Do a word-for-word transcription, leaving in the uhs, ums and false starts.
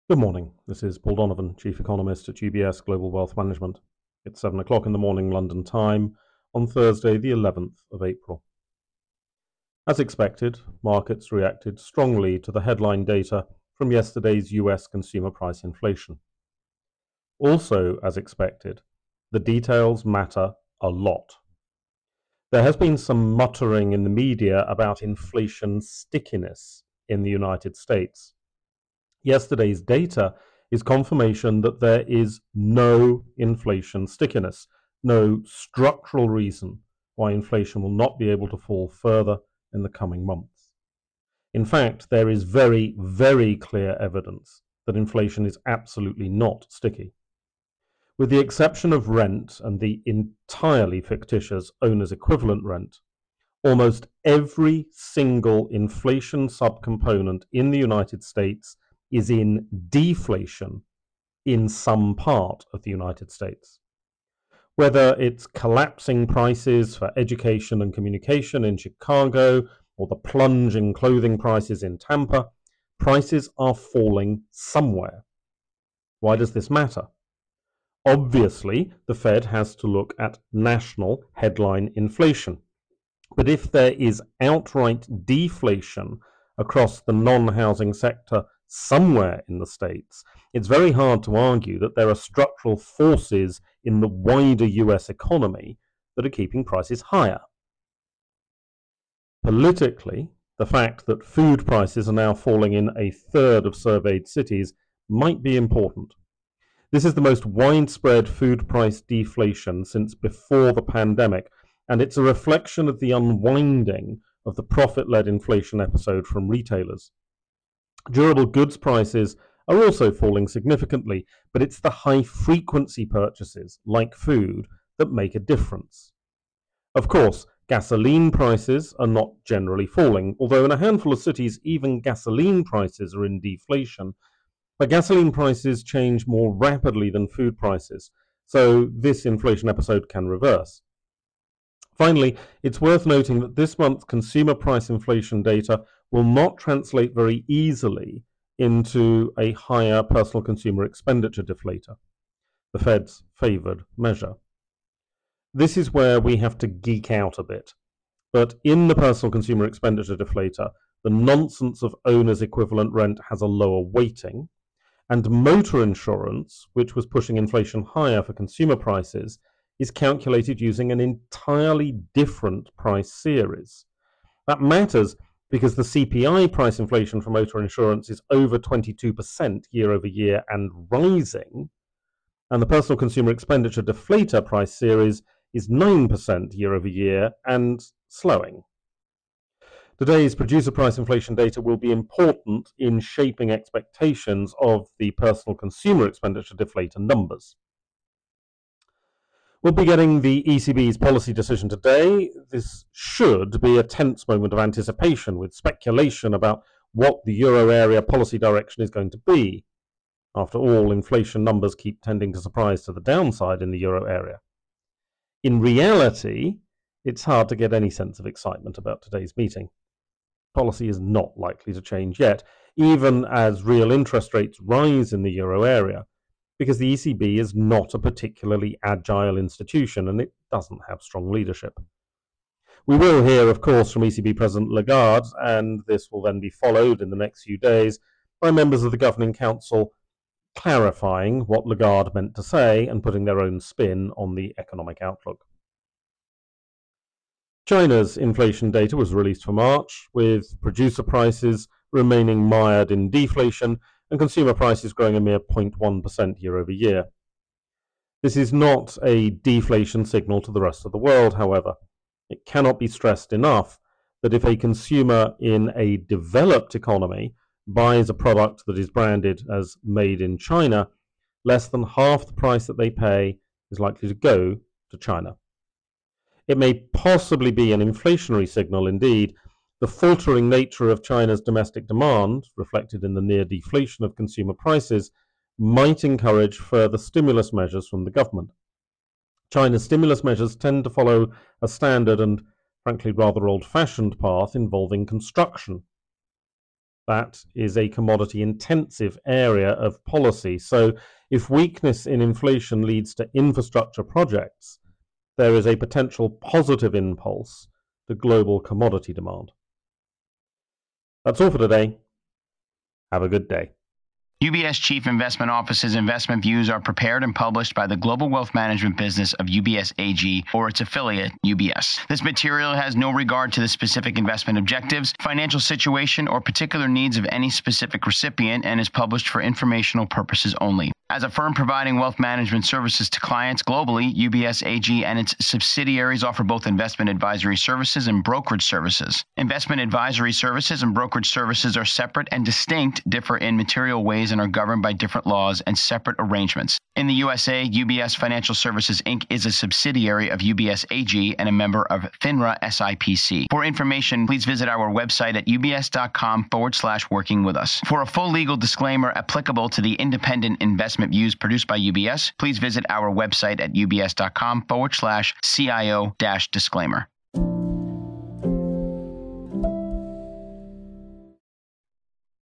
Good morning. This is Paul Donovan, Chief Economist at U B S Global Wealth Management. It's seven o'clock in the morning London time on Thursday, the eleventh of April. As expected, markets reacted strongly to the headline data from yesterday's U S consumer price inflation. Also, as expected, the details matter a lot. There has been some muttering in the media about inflation stickiness in the United States. Yesterday's data is confirmation that there is no inflation stickiness, no structural reason why inflation will not be able to fall further in the coming months. In fact, there is very, very clear evidence that inflation is absolutely not sticky. With the exception of rent and the entirely fictitious owner's equivalent rent, almost every single inflation subcomponent in the United States is in deflation in some part of the United States. Whether it's collapsing prices for education and communication in Chicago or the plunge in clothing prices in Tampa, prices are falling somewhere. Why does this matter? Obviously, the Fed has to look at national headline inflation. But if there is outright deflation across the non-housing sector somewhere in the States, it's very hard to argue that there are structural forces in the wider U S economy that are keeping prices higher. Politically, the fact that food prices are now falling in a third of surveyed cities might be important. This is the most widespread food price deflation since before the pandemic, and it's a reflection of the unwinding of the profit-led inflation episode from retailers. Durable goods prices are also falling significantly, but it's the high-frequency purchases, like food, that make a difference. Of course, gasoline prices are not generally falling, although in a handful of cities even gasoline prices are in deflation. But gasoline prices change more rapidly than food prices, so this inflation episode can reverse. Finally, it's worth noting that this month's consumer price inflation data will not translate very easily into a higher personal consumer expenditure deflator, the Fed's favored measure. This is where we have to geek out a bit. But in the personal consumer expenditure deflator, the nonsense of owner's equivalent rent has a lower weighting, and motor insurance, which was pushing inflation higher for consumer prices, is calculated using an entirely different price series. That matters because the C P I price inflation for motor insurance is over twenty-two percent year over year and rising, and the personal consumer expenditure deflator price series is nine percent year over year and slowing. Today's producer price inflation data will be important in shaping expectations of the personal consumer expenditure deflator numbers. We'll be getting the E C B's policy decision today. This should be a tense moment of anticipation with speculation about what the euro area policy direction is going to be. After all, inflation numbers keep tending to surprise to the downside in the euro area. In reality, it's hard to get any sense of excitement about today's meeting. Policy is not likely to change yet, even as real interest rates rise in the euro area, because the E C B is not a particularly agile institution and it doesn't have strong leadership. We will hear, of course, from E C B President Lagarde, and this will then be followed in the next few days by members of the Governing Council clarifying what Lagarde meant to say and putting their own spin on the economic outlook. China's inflation data was released for March, with producer prices remaining mired in deflation and consumer prices growing a mere zero point one percent year over year. This is not a deflation signal to the rest of the world, however. It cannot be stressed enough that if a consumer in a developed economy buys a product that is branded as made in China, less than half the price that they pay is likely to go to China. It may possibly be an inflationary signal indeed. The faltering nature of China's domestic demand, reflected in the near deflation of consumer prices, might encourage further stimulus measures from the government. China's stimulus measures tend to follow a standard and, frankly, rather old-fashioned path involving construction. that is a commodity-intensive area of policy. So if weakness in inflation leads to infrastructure projects, there is a potential positive impulse to global commodity demand. That's all for today. Have a good day. U B S Chief Investment Office's investment views are prepared and published by the global wealth management business of U B S A G or its affiliate, U B S. This material has no regard to the specific investment objectives, financial situation, or particular needs of any specific recipient and is published for informational purposes only. As a firm providing wealth management services to clients globally, U B S A G and its subsidiaries offer both investment advisory services and brokerage services. Investment advisory services and brokerage services are separate and distinct, differ in material ways, and are governed by different laws and separate arrangements. In the U S A, U B S Financial Services, Incorporated is a subsidiary of U B S A G and a member of FINRA S I P C. For information, please visit our website at ubs.com forward slash working with us. For a full legal disclaimer applicable to the independent investment views produced by U B S, please visit our website at ubs.com forward slash CIO dash disclaimer.